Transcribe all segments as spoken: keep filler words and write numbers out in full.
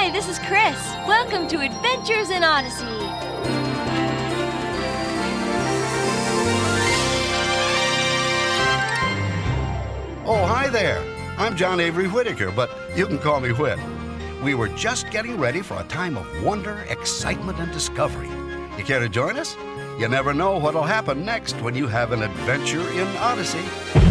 Hi, this is Chris. Welcome to Adventures in Odyssey. Oh, hi there. I'm John Avery Whitaker, but you can call me Whit. We were just getting ready for a time of wonder, excitement, and discovery. You care to join us? You never know what'll happen next when you have an adventure in Odyssey.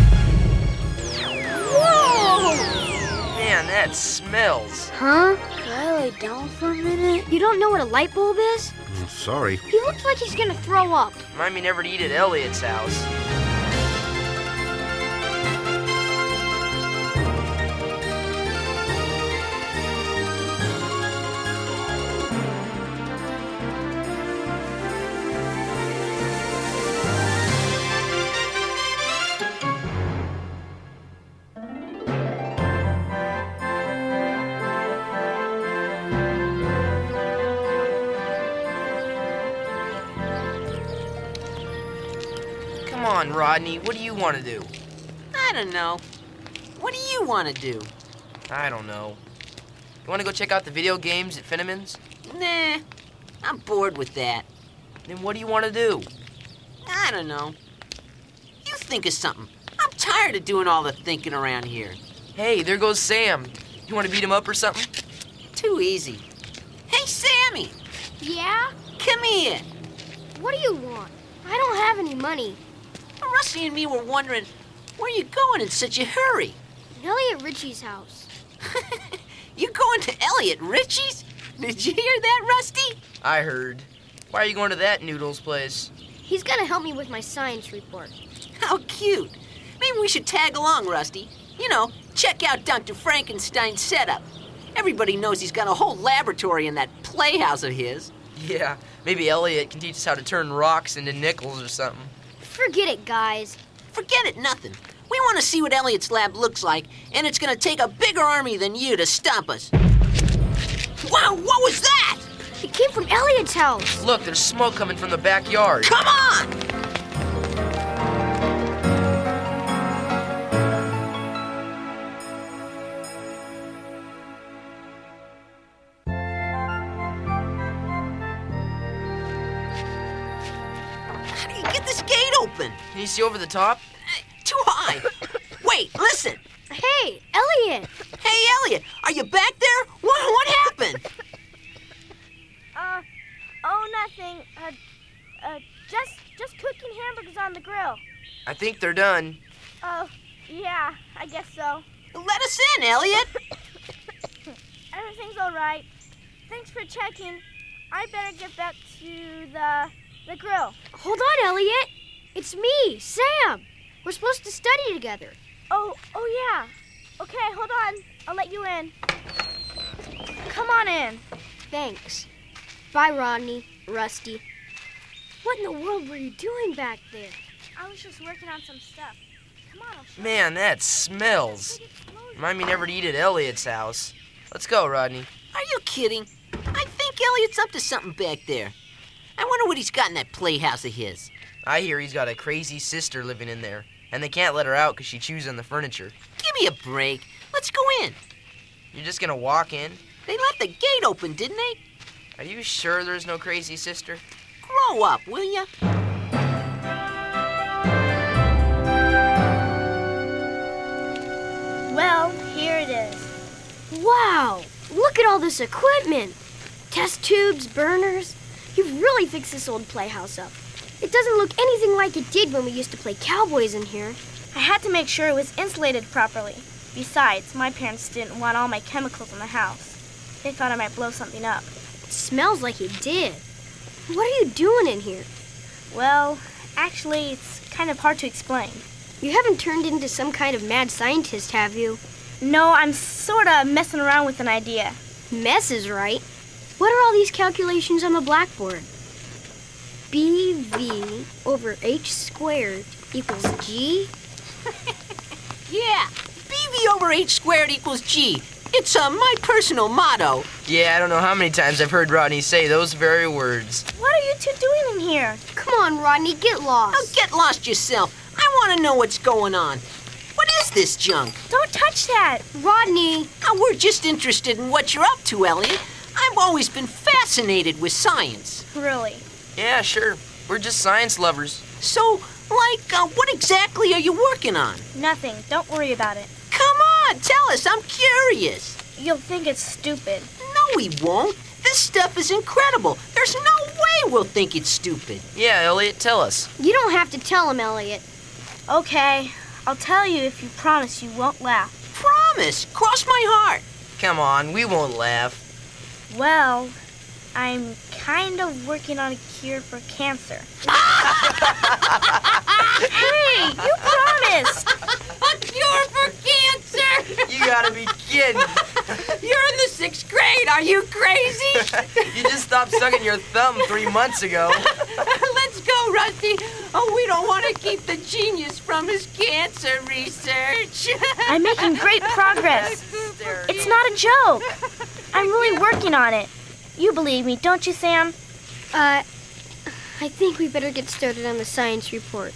Whoa! Man, that smells. Huh? Can I lay down for a minute? You don't know what a light bulb is? Mm, Sorry. He looks like he's gonna throw up. Remind me never to eat at Elliot's house. Come on, Rodney, what do you want to do? I don't know. What do you want to do? I don't know. You want to go check out the video games at Finneman's? Nah, I'm bored with that. Then what do you want to do? I don't know. You think of something. I'm tired of doing all the thinking around here. Hey, there goes Sam. You want to beat him up or something? Too easy. Hey, Sammy, Yeah? come here. What do you want? I don't have any money. Rusty and me were wondering where you going in such a hurry. Elliot Richie's house. You going to Elliot Richie's? Did you hear that, Rusty? I heard. Why are you going to that Noodles place? He's gonna help me with my science report. How cute. Maybe we should tag along, Rusty. You know, check out Doctor Frankenstein's setup. Everybody knows he's got a whole laboratory in that playhouse of his. Yeah, maybe Elliot can teach us how to turn rocks into nickels or something. Forget it, guys. Forget it, nothing. We want to see what Elliot's lab looks like, and it's going to take a bigger army than you to stop us. Wow, what was that? It came from Elliot's house. Look, there's smoke coming from the backyard. Come on! How do you get this gate open? Can you see over the top? Uh, Too high. Wait, listen. Hey, Elliot. Hey, Elliot, are you back there? What, what happened? Uh, oh, nothing. Uh, uh, just, just cooking hamburgers on the grill. I think they're done. Oh, yeah, I guess so. Let us in, Elliot. Everything's all right. Thanks for checking. I better get back to the, the grill. Hold on, Elliot. It's me, Sam. We're supposed to study together. Oh, oh yeah. Okay, hold on. I'll let you in. Come on in. Thanks. Bye, Rodney, Rusty. What in the world were you doing back there? I was just working on some stuff. Come on, I'll show Man, that smells. Remind me never to eat at Elliot's house. Let's go, Rodney. Are you kidding? I think Elliot's up to something back there. I wonder what he's got in that playhouse of his. I hear he's got a crazy sister living in there, and they can't let her out because she chews on the furniture. Give me a break. Let's go in. You're just gonna walk in? They left the gate open, didn't they? Are you sure there's no crazy sister? Grow up, will ya? Well, here it is. Wow! Look at all this equipment. Test tubes, burners. You've really fixed this old playhouse up. It doesn't look anything like it did when we used to play cowboys in here. I had to make sure it was insulated properly. Besides, my parents didn't want all my chemicals in the house. They thought I might blow something up. It smells like it did. What are you doing in here? Well, actually, it's kind of hard to explain. You haven't turned into some kind of mad scientist, have you? No, I'm sort of messing around with an idea. Mess is right. What are all these calculations on the blackboard? B V over H squared equals G? Yeah, B V over H squared equals G. It's uh, my personal motto. Yeah, I don't know how many times I've heard Rodney say those very words. What are you two doing in here? Come on, Rodney, get lost. Now get lost yourself. I want to know what's going on. What What is this junk? Don't touch that. Rodney, Now, we're just interested in what you're up to, Elliot. I've always been fascinated with science. Really. Yeah, sure. We're just science lovers. So, like, uh, what exactly are you working on? Nothing. Don't worry about it. Come on, tell us. I'm curious. You'll think it's stupid. No, we won't. This stuff is incredible. There's no way we'll think it's stupid. Yeah, Elliot, tell us. you don't have to tell him, Elliot. Okay. I'll tell you if you promise you won't laugh. Promise. Cross my heart. Come on, we won't laugh. Well, I'm kind of working on a cure for cancer. Hey, you promised! A cure for cancer! You gotta be kidding. You're in the sixth grade. Are you crazy? You just stopped sucking your thumb three months ago. Let's go, Rusty. Oh, we don't want to keep the genius from his cancer research. I'm making great progress. It's not a joke. I'm really working on it. You believe me, don't you, Sam? Uh, I think we better get started on the science report.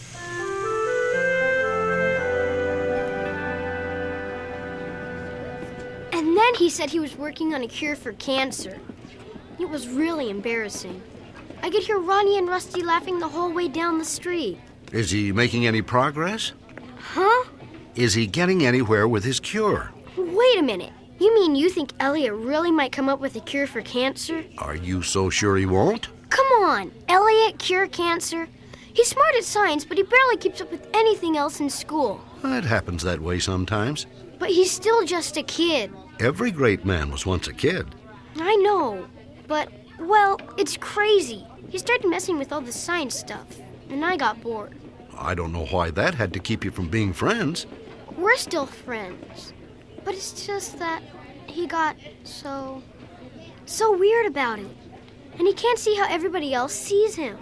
And then he said he was working on a cure for cancer. It was really embarrassing. I could hear Ronnie and Rusty laughing the whole way down the street. Is he making any progress? Huh? Is he getting anywhere with his cure? Wait a minute. You mean you think Elliot really might come up with a cure for cancer? Are you so sure he won't? Come on, Elliot cure cancer? He's smart at science, but he barely keeps up with anything else in school. It happens that way sometimes. But he's still just a kid. Every great man was once a kid. I know, but, well, it's crazy. He started messing with all the science stuff, and I got bored. I don't know why that had to keep you from being friends. We're still friends, but it's just that he got so, so weird about it. And he can't see how everybody else sees him.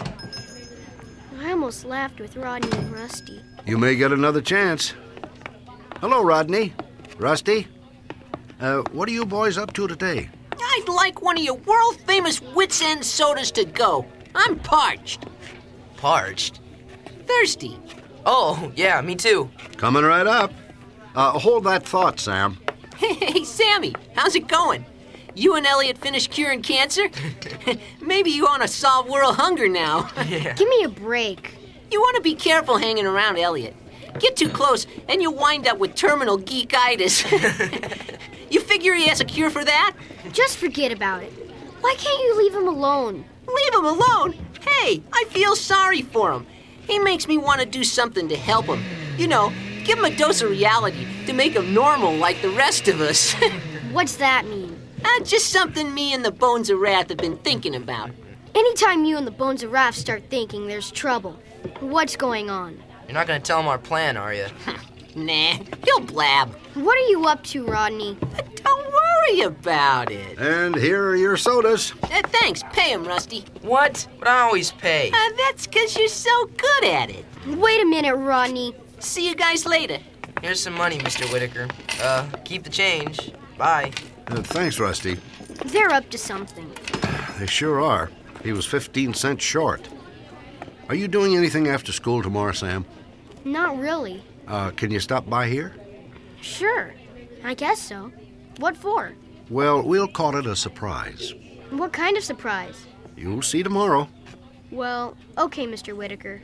I almost laughed with Rodney and Rusty. You may get another chance. Hello, Rodney. Rusty. Uh, what are you boys up to today? I'd like one of your world-famous Wits End sodas to go. I'm parched. Parched? Thirsty. Oh, yeah, me too. Coming right up. Uh, hold that thought, Sam. Hey, Sammy, how's it going? You and Elliot finished curing cancer? Maybe you want to solve world hunger now. Yeah. Give me a break. You want to be careful hanging around Elliot. Get too close, and you'll wind up with terminal geekitis. You figure he has a cure for that? Just forget about it. Why can't you leave him alone? Leave him alone? Hey, I feel sorry for him. He makes me want to do something to help him. You know, give him a dose of reality to make him normal like the rest of us. What's that mean? uh, just something me and the Bones of Wrath have been thinking about. Anytime you and the Bones of Wrath start thinking, there's trouble. What's going on? You're not gonna tell him our plan, are you? Nah, he'll blab. What are you up to, Rodney? Don't worry about it. And here are your sodas. Uh, thanks, pay him, Rusty. What? But I always pay. Uh, that's because you're so good at it. Wait a minute, Rodney. See you guys later. Here's some money, Mister Whitaker. Uh, keep the change. Bye. Uh, thanks, Rusty. They're up to something. They sure are. He was fifteen cents short. Are you doing anything after school tomorrow, Sam? Not really. Uh, can you stop by here? Sure. I guess so. What for? Well, we'll call it a surprise. What kind of surprise? You'll see tomorrow. Well, okay, Mister Whitaker.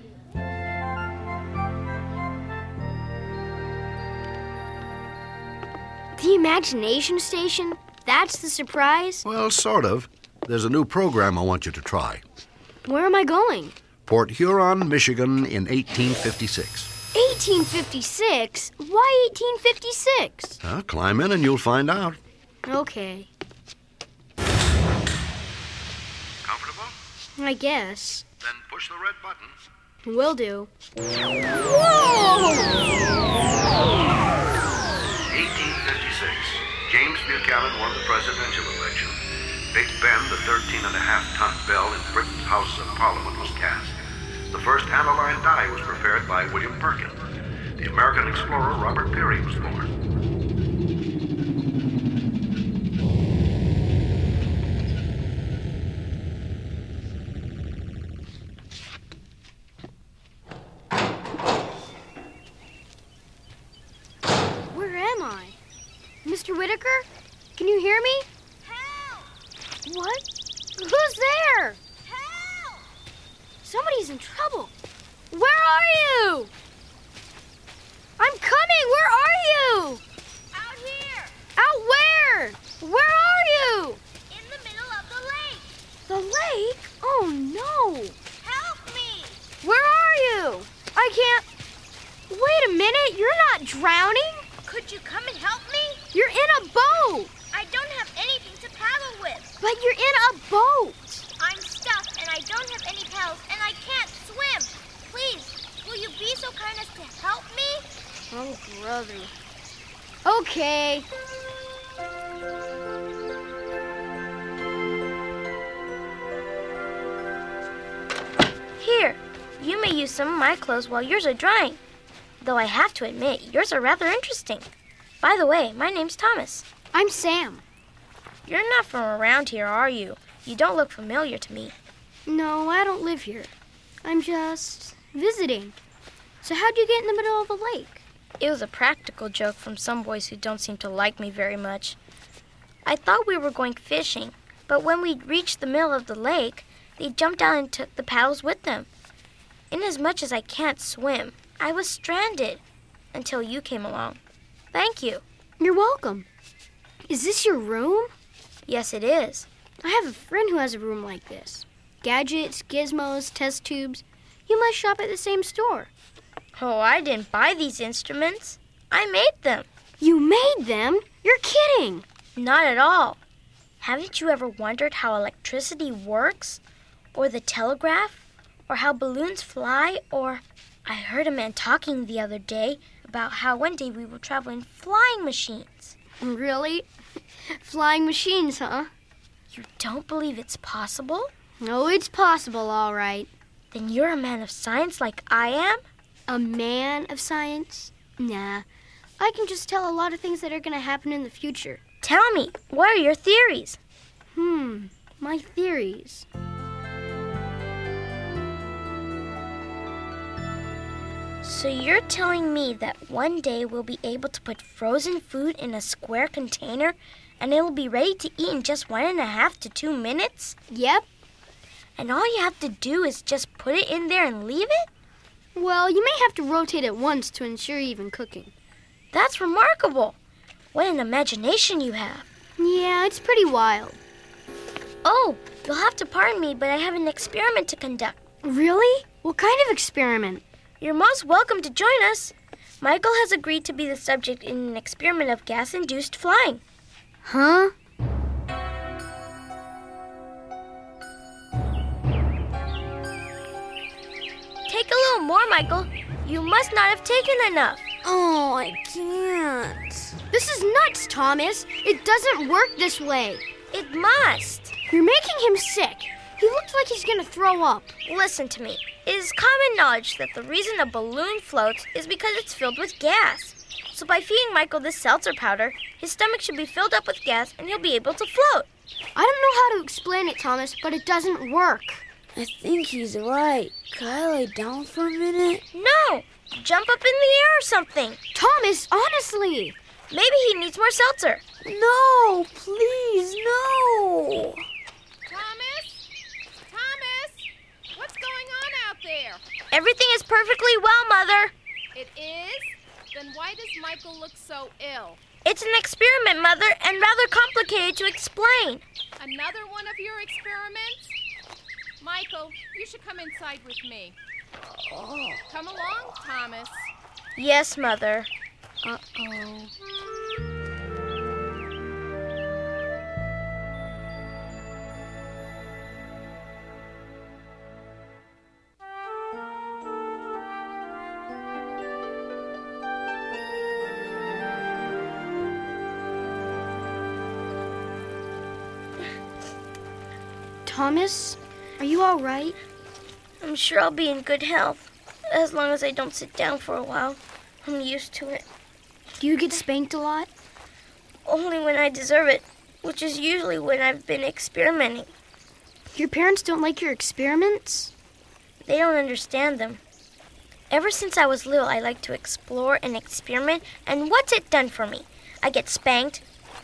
The Imagination Station? That's the surprise? Well, sort of. There's a new program I want you to try. Where am I going? Port Huron, Michigan in eighteen fifty-six. eighteen fifty-six? Why eighteen fifty-six? Uh, climb in and you'll find out. Okay, Comfortable? I guess. Then push the red button. Will do. eighteen fifty-six. James Buchanan won the presidential election. Big Ben, the thirteen and a half ton bell in Britain's House of Parliament, was cast. The first aniline dye was prepared by William Perkin. The American explorer Robert Peary was born. Can you hear me? Help! What? Who's there? Help! Somebody's in trouble. Where are you? I'm coming. Where are you? Out here! Out where? Where are you? In the middle of the lake! The lake? Oh, no. Help me! Where are you? I can't... Wait a minute. You're not drowning. Could you come and help me? You're in a boat. I don't have anything to paddle with. But you're in a boat. I'm stuck and I don't have any paddles and I can't swim. Please, will you be so kind as to help me? Oh, brother. Okay. Here, you may use some of my clothes while yours are drying. Though I have to admit, yours are rather interesting. By the way, my name's Thomas. I'm Sam. You're not from around here, are you? You don't look familiar to me. No, I don't live here. I'm just visiting. So how'd you get in the middle of the lake? It was a practical joke from some boys who don't seem to like me very much. I thought we were going fishing, but when we reached the middle of the lake, they jumped out and took the paddles with them. Inasmuch as I can't swim, I was stranded until you came along. Thank you. You're welcome. Is this your room? Yes, it is. I have a friend who has a room like this. Gadgets, gizmos, test tubes. You must shop at the same store. Oh, I didn't buy these instruments. I made them. You made them? You're kidding. Not at all. Haven't you ever wondered how electricity works? Or the telegraph? Or how balloons fly? Or I heard a man talking the other day about how one day we will travel in flying machines. Really? Flying machines, huh? You don't believe it's possible? No, it's possible, all right. Then you're a man of science like I am? A man of science? Nah. I can just tell a lot of things that are going to happen in the future. Tell me, what are your theories? Hmm, my theories. So you're telling me that one day we'll be able to put frozen food in a square container and it'll be ready to eat in just one and a half to two minutes? Yep. And all you have to do is just put it in there and leave it? Well, you may have to rotate it once to ensure even cooking. That's remarkable. What an imagination you have. Yeah, it's pretty wild. Oh, you'll have to pardon me, but I have an experiment to conduct. Really? What kind of experiment? You're most welcome to join us. Michael has agreed to be the subject in an experiment of gas-induced flying. Huh? Take a little more, Michael. You must not have taken enough. Oh, I can't. This is nuts, Thomas. It doesn't work this way. It must. You're making him sick. He looks like he's gonna throw up. Listen to me. It is common knowledge that the reason a balloon floats is because it's filled with gas. So by feeding Michael this seltzer powder, his stomach should be filled up with gas and he'll be able to float. I don't know how to explain it, Thomas, but it doesn't work. I think he's right. Could I lay down for a minute? No! Jump up in the air or something. Thomas, honestly. Maybe he needs more seltzer. No, please, no. Thomas? Thomas? What's going on out there? Everything is perfectly well, Mother. It is? Then why does Michael look so ill? It's an experiment, Mother, and rather complicated to explain. Another one of your experiments? Michael, you should come inside with me. Oh. Come along, Thomas. Yes, Mother. Uh-oh. Thomas, are you all right? I'm sure I'll be in good health, as long as I don't sit down for a while. I'm used to it. Do you get spanked a lot? Only when I deserve it, which is usually when I've been experimenting. Your parents don't like your experiments? They don't understand them. Ever since I was little, I like to explore and experiment, and what's it done for me? I get spanked,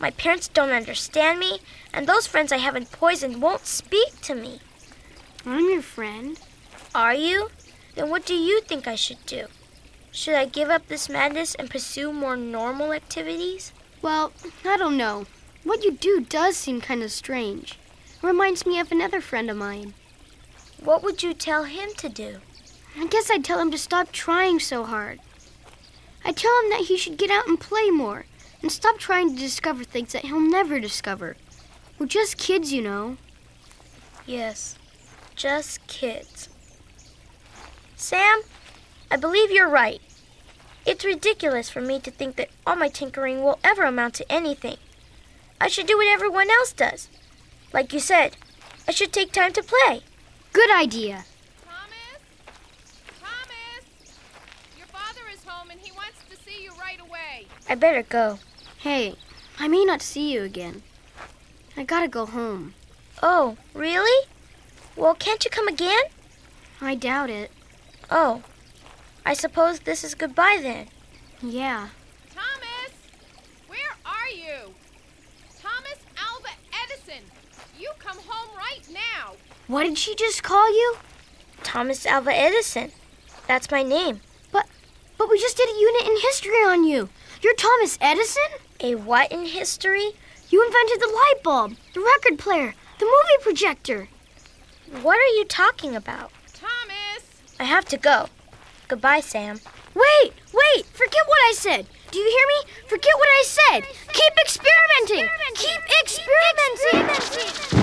My parents don't understand me, and those friends I haven't poisoned won't speak to me. I'm your friend. Are you? Then what do you think I should do? Should I give up this madness and pursue more normal activities? Well, I don't know. What you do does seem kind of strange. It reminds me of another friend of mine. What would you tell him to do? I guess I'd tell him to stop trying so hard. I'd tell him that he should get out and play more and stop trying to discover things that he'll never discover. We're just kids, you know. Yes, just kids. Sam, I believe you're right. It's ridiculous for me to think that all my tinkering will ever amount to anything. I should do what everyone else does. Like you said, I should take time to play. Good idea. Thomas? Thomas? Your father is home and he wants to see you right away. I better go. Hey, I may not see you again. I gotta go home. Oh, really? Well, can't you come again? I doubt it. Oh, I suppose this is goodbye then. Yeah. Thomas! Where are you? Thomas Alva Edison! You come home right now! What did she just call you? Thomas Alva Edison. That's my name. But, but we just did a unit in history on you. You're Thomas Edison? A what in history? You invented the light bulb, the record player, the movie projector. What are you talking about? Thomas! I have to go. Goodbye, Sam. Wait, wait, forget what I said. Do you hear me? Forget what I said. Keep experimenting. Keep experimenting.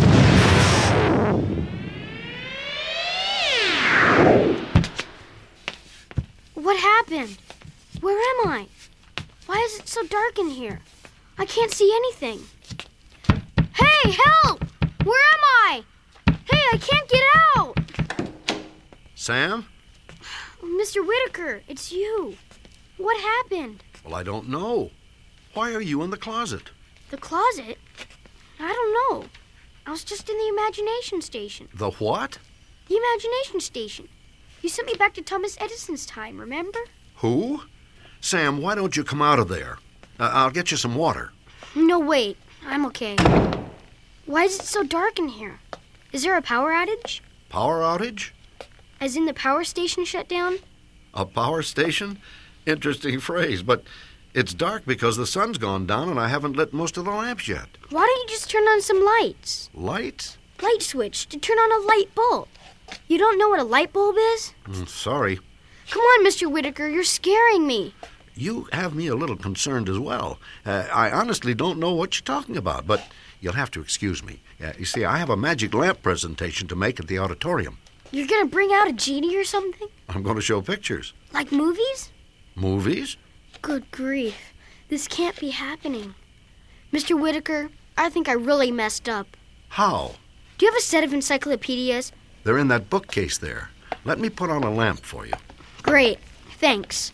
What happened? Where am I? Why is it so dark in here? I can't see anything. Hey, help! Where am I? Hey, I can't get out! Sam? Mister Whitaker, it's you. What happened? Well, I don't know. Why are you in the closet? The closet? I don't know. I was just in the imagination station. The what? The imagination station. You sent me back to Thomas Edison's time, remember? Who? Sam, why don't you come out of there? Uh, I'll get you some water. No, wait. I'm okay. Why is it so dark in here? Is there a power outage? Power outage? As in the power station shut down? A power station? Interesting phrase, but it's dark because the sun's gone down and I haven't lit most of the lamps yet. Why don't you just turn on some lights? Lights? Light switch to turn on a light bulb. You don't know what a light bulb is? Mm, sorry. Come on, Mister Whitaker, you're scaring me. You have me a little concerned as well. Uh, I honestly don't know what you're talking about, but you'll have to excuse me. Uh, you see, I have a magic lamp presentation to make at the auditorium. You're gonna bring out a genie or something? I'm going to show pictures. Like movies? Movies? Good grief. This can't be happening. Mister Whitaker, I think I really messed up. How? Do you have a set of encyclopedias? They're in that bookcase there. Let me put on a lamp for you. Great. Thanks.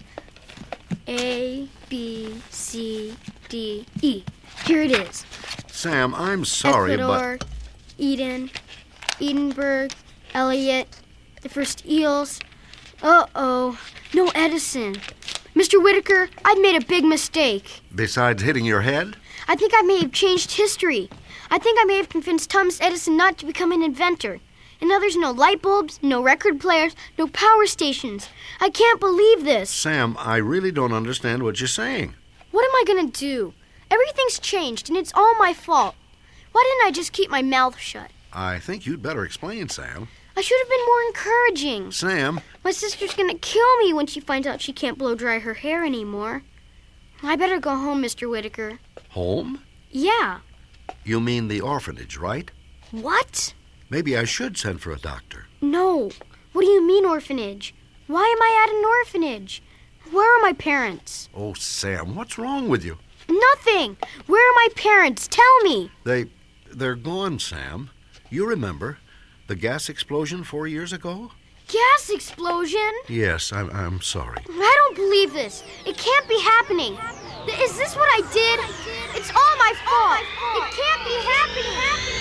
A, B, C, D, E. Here it is. Sam, I'm sorry, Ecuador, but... Eden, Edinburgh, Elliot, the first eels. Uh-oh. No Edison. Mister Whitaker, I've made a big mistake. Besides hitting your head? I think I may have changed history. I think I may have convinced Thomas Edison not to become an inventor. And now there's no light bulbs, no record players, no power stations. I can't believe this. Sam, I really don't understand what you're saying. What am I going to do? Everything's changed, and it's all my fault. Why didn't I just keep my mouth shut? I think you'd better explain, Sam. I should have been more encouraging. Sam? My sister's going to kill me when she finds out she can't blow dry her hair anymore. I better go home, Mister Whitaker. Home? Yeah. You mean the orphanage, right? What? Maybe I should send for a doctor. No. What do you mean orphanage? Why am I at an orphanage? Where are my parents? Oh, Sam, what's wrong with you? Nothing. Where are my parents? Tell me. They, they're gone, Sam. You remember the gas explosion four years ago? Gas explosion? Yes, I'm, I'm sorry. I don't believe this. It can't be happening. Is this what I did? It's all my fault. It can't be happening.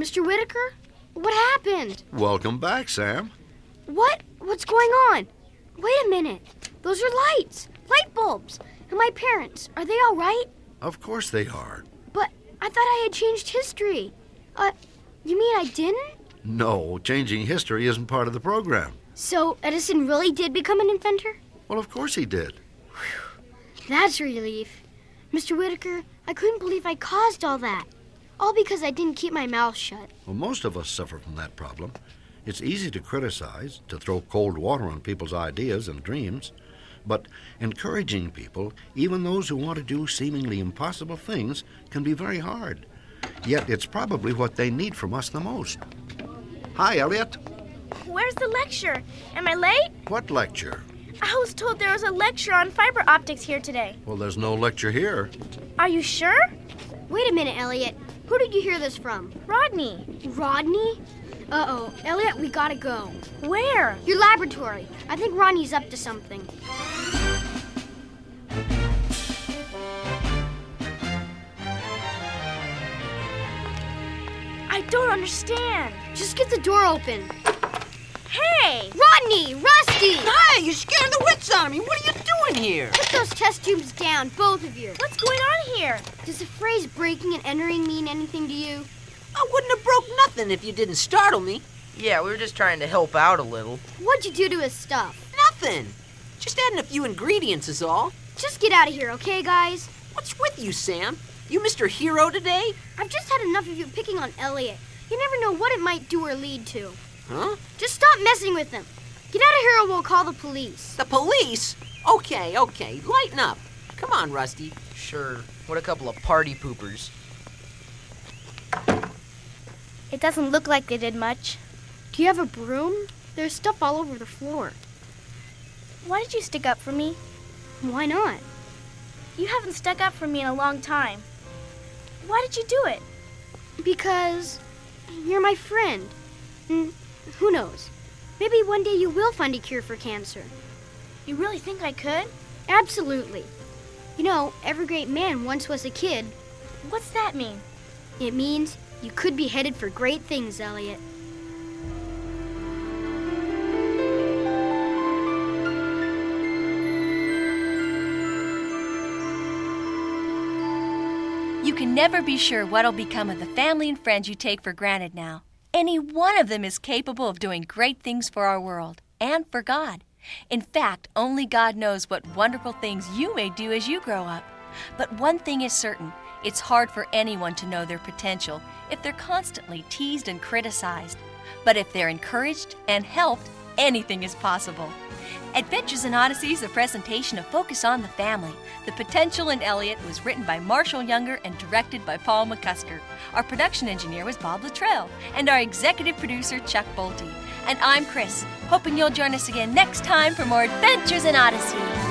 Mister Whitaker? What happened? Welcome back, Sam. What? What's going on? Wait a minute. Those are lights. Light bulbs. And my parents, are they all right? Of course they are. But I thought I had changed history. Uh, you mean I didn't? No, changing history isn't part of the program. So Edison really did become an inventor? Well, of course he did. Whew. That's a relief. Mister Whitaker, I couldn't believe I caused all that. All because I didn't keep my mouth shut. Well, most of us suffer from that problem. It's easy to criticize, to throw cold water on people's ideas and dreams. But encouraging people, even those who want to do seemingly impossible things, can be very hard. Yet it's probably what they need from us the most. Hi, Elliot. Where's the lecture? Am I late? What lecture? I was told there was a lecture on fiber optics here today. Well, there's no lecture here. Are you sure? Wait a minute, Elliot. Who did you hear this from? Rodney. Rodney? Uh-oh. Elliot, we gotta go. Where? Your laboratory. I think Rodney's up to something. I don't understand. Just get the door open. Hey! Rodney! Rusty! Hey, you're scaring the wits out of me. What are you doing here? Put those test tubes down, both of you. What's going on here? Does the phrase breaking and entering mean anything to you? I wouldn't have broke nothing if you didn't startle me. Yeah, we were just trying to help out a little. What'd you do to his stuff? Nothing. Just adding a few ingredients is all. Just get out of here, okay, guys? What's with you, Sam? You Mister Hero today? I've just had enough of you picking on Elliot. You never know what it might do or lead to. Huh? Just stop messing with him. Get out of here or we'll call the police. The police? Okay, okay. Lighten up. Come on, Rusty. Sure. What a couple of party poopers. It doesn't look like they did much. Do you have a broom? There's stuff all over the floor. Why did you stick up for me? Why not? You haven't stuck up for me in a long time. Why did you do it? Because you're my friend. And who knows? Maybe one day you will find a cure for cancer. You really think I could? Absolutely. You know, every great man once was a kid. What's that mean? It means you could be headed for great things, Elliot. You can never be sure what'll become of the family and friends you take for granted now. Any one of them is capable of doing great things for our world and for God. In fact, only God knows what wonderful things you may do as you grow up. But one thing is certain, it's hard for anyone to know their potential if they're constantly teased and criticized. But if they're encouraged and helped, anything is possible. Adventures in Odyssey is a presentation of Focus on the Family. The Potential in Elliot was written by Marshall Younger and directed by Paul McCusker. Our production engineer was Bob Luttrell, and our executive producer, Chuck Bolte. And I'm Chris, hoping you'll join us again next time for more Adventures in Odyssey.